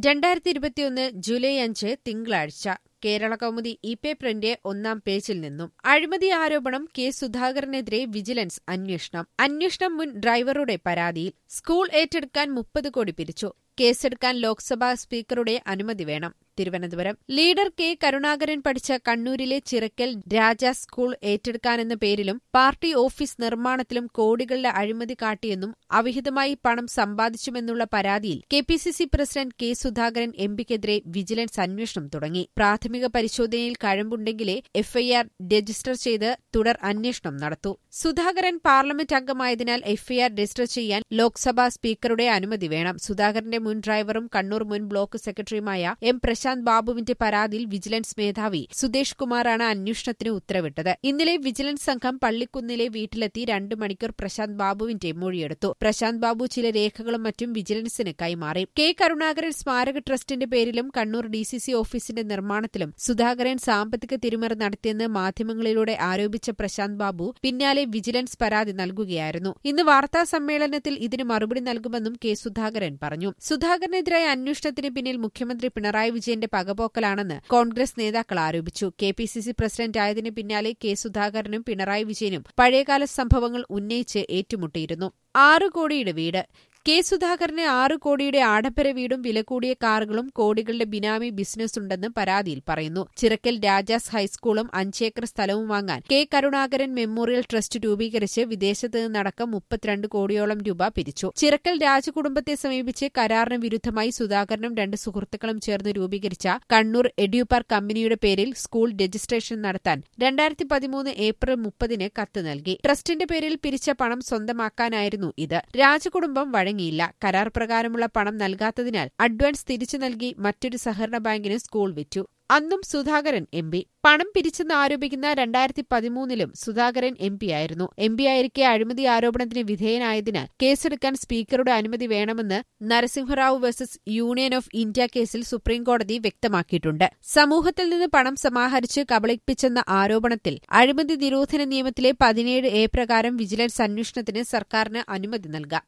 2021 July 5 തിങ്കളാഴ്ച കേരളകൗമുദി ഇ-പേപ്പറിന്റെ ഒന്നാം പേജിൽ നിന്നും അഴിമതി ആരോപണം കെ സുധാകരനെതിരെ വിജിലൻസ് അന്വേഷണം മുൻ ഡ്രൈവറുടെ പരാതിയിൽ സ്കൂൾ ഏറ്റെടുക്കാൻ 30 കോടി പിരിച്ചു കേസെടുക്കാൻ ലോക്സഭാ സ്പീക്കറുടെ അനുമതി വേണം തിരുവനന്തപുരം ലീഡർ കെ കരുണാകരൻ പഠിച്ച കണ്ണൂരിലെ ചിറക്കൽ രാജ സ്കൂൾ ഏറ്റെടുക്കാനെന്ന പേരിലും പാർട്ടി ഓഫീസ് നിർമ്മാണത്തിലും കോടികളുടെ അഴിമതി കാട്ടിയെന്നും അവിഹിതമായി പണം സമ്പാദിച്ചുമെന്നുള്ള പരാതിയിൽ കെപിസിസി പ്രസിഡന്റ് കെ സുധാകരൻ എംപിക്കെതിരെ വിജിലൻസ് അന്വേഷണം തുടങ്ങി പ്രാഥമിക പരിശോധനയിൽ കഴമ്പുണ്ടെങ്കിലേ എഫ്ഐആർ രജിസ്റ്റർ ചെയ്ത് തുടർ അന്വേഷണം നടത്തൂ സുധാകരൻ പാർലമെന്റ് അംഗമായതിനാൽ എഫ്ഐആർ രജിസ്റ്റർ ചെയ്യാൻ ലോക്സഭാ സ്പീക്കറുടെ അനുമതി വേണം സുധാകരന്റെ മുൻ ഡ്രൈവറും കണ്ണൂർ മുൻ ബ്ലോക്ക് സെക്രട്ടറിയുമായ എം പ്രശാന്ത് ബാബുവിന്റെ പരാതിയിൽ വിജിലൻസ് മേധാവി സുദേശ് കുമാറാണ് അന്വേഷണത്തിന് ഉത്തരവിട്ടത് ഇന്നലെ വിജിലൻസ് സംഘം പള്ളിക്കുന്നിലെ വീട്ടിലെത്തി 2 മണിക്കൂർ പ്രശാന്ത് ബാബുവിന്റെ മൊഴിയെടുത്തു പ്രശാന്ത് ബാബു ചില രേഖകളും മറ്റും വിജിലൻസിന് കൈമാറി കെ കരുണാകരൻ സ്മാരക ട്രസ്റ്റിന്റെ പേരിലും കണ്ണൂർ ഡിസിസി ഓഫീസിന്റെ നിർമ്മാണത്തിലും സുധാകരൻ സാമ്പത്തിക തിരിമറി നടത്തിയെന്ന് മാധ്യമങ്ങളിലൂടെ ആരോപിച്ച പ്രശാന്ത് ബാബു പിന്നാലെ വിജിലൻസ് പരാതി നൽകുകയായിരുന്നു ഇന്ന് വാർത്താ സമ്മേളനത്തിൽ ഇതിന് മറുപടി നൽകുമെന്നും കെ സുധാകരൻ പറഞ്ഞു സുധാകരനെതിരായ അന്വേഷണത്തിന് പിന്നിൽ മുഖ്യമന്ത്രി പിണറായി വിജയന്റെ പകപോക്കലാണെന്ന് കോൺഗ്രസ് നേതാക്കൾ ആരോപിച്ചു കെപിസിസി പ്രസിഡന്റായതിന് പിന്നാലെ കെ സുധാകരനും പിണറായി വിജയനും പഴയകാല സംഭവങ്ങൾ ഉന്നയിച്ച് ഏറ്റുമുട്ടിയിരുന്നു 6 കോടിയുടെ വീട് കെ സുധാകരന് 6 കോടിയുടെ ആഡംബര വീടും വില കൂടിയ കാറുകളും കോടികളുടെ ബിനാമി ബിസിനസ്സുണ്ടെന്ന് പരാതിയിൽ പറയുന്നു ചിറക്കൽ രാജാസ് ഹൈസ്കൂളും 5 ഏക്കർ സ്ഥലവും വാങ്ങാൻ കെ കരുണാകരൻ മെമ്മോറിയൽ ട്രസ്റ്റ് രൂപീകരിച്ച് വിദേശത്ത് നിന്നടക്കം 32 കോടിയോളം രൂപ പിരിച്ചു ചിറക്കൽ രാജകുടുംബത്തെ സമീപിച്ച് കരാറിന് വിരുദ്ധമായി സുധാകരനും 2 സുഹൃത്തുക്കളും ചേർന്ന് രൂപീകരിച്ച കണ്ണൂർ എഡ്യൂപാർക്ക് കമ്പനിയുടെ പേരിൽ സ്കൂൾ രജിസ്ട്രേഷൻ നടത്താൻ 2013 ഏപ്രിൽ 30-ന് കത്ത് നൽകി ട്രസ്റ്റിന്റെ പേരിൽ പിരിച്ച പണം സ്വന്തമാക്കാനായിരുന്നു ഇത് രാജകുടുംബം വഴങ്ങിയില്ല കരാർ പ്രകാരമുള്ള പണം നൽകാത്തതിനാൽ അഡ്വാൻസ് തിരിച്ചു നൽകി മറ്റൊരു സഹകരണ ബാങ്കിന് സ്കൂൾ വിറ്റു അന്നും സുധാകരൻ എംപി പണം പിരിച്ചെന്ന് ആരോപിക്കുന്ന 2013-ലും സുധാകരൻ എംപിയായിരുന്നു എംപിയായിരിക്കെ അഴിമതി ആരോപണത്തിന് വിധേയനായതിന് കേസെടുക്കാൻ സ്പീക്കറുടെ അനുമതി വേണമെന്ന് Narasimha Rao versus union of India കേസിൽ സുപ്രീംകോടതി വ്യക്തമാക്കിയിട്ടുണ്ട് സമൂഹത്തിൽ നിന്ന് പണം സമാഹരിച്ച് കബളിപ്പിച്ചെന്ന ആരോപണത്തിൽ അഴിമതി നിരോധന നിയമത്തിലെ 17A പ്രകാരം വിജിലൻസ് അന്വേഷണത്തിന് സർക്കാരിന് അനുമതി നൽകാം